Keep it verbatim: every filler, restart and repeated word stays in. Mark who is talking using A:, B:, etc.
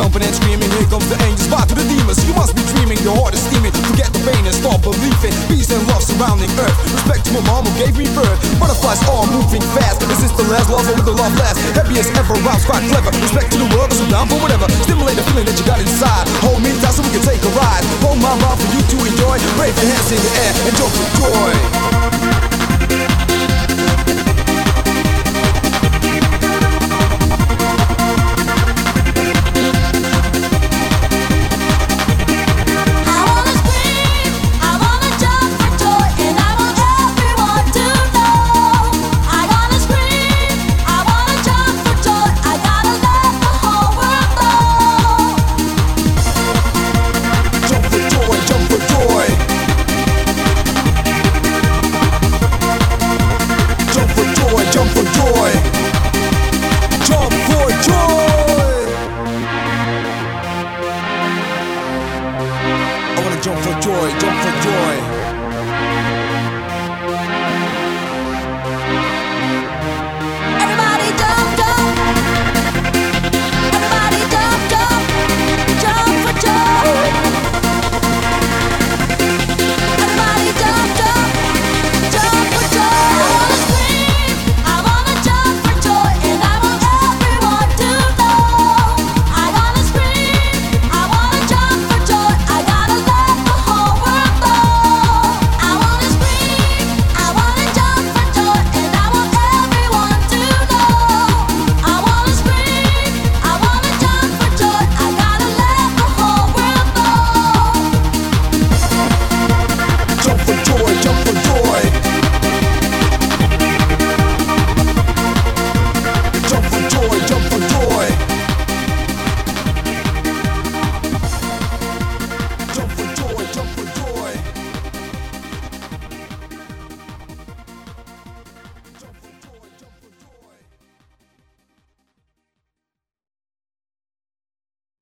A: jumping and screaming. Here comes the angels, bow to the demons. You must be dreaming, your heart is steaming. Forget the pain and start believing. Peace and love surrounding earth. Respect to my mom who gave me birth. Butterflies all moving fast. Is this the last lover with the love last? Happy as ever, rhymes quite clever. Respect to the world, so down for whatever. Stimulate the feeling that you got inside. Hold me tight so we can take a ride. Hold my mouth for you to enjoy. Wave your hands in the air and jump for joy.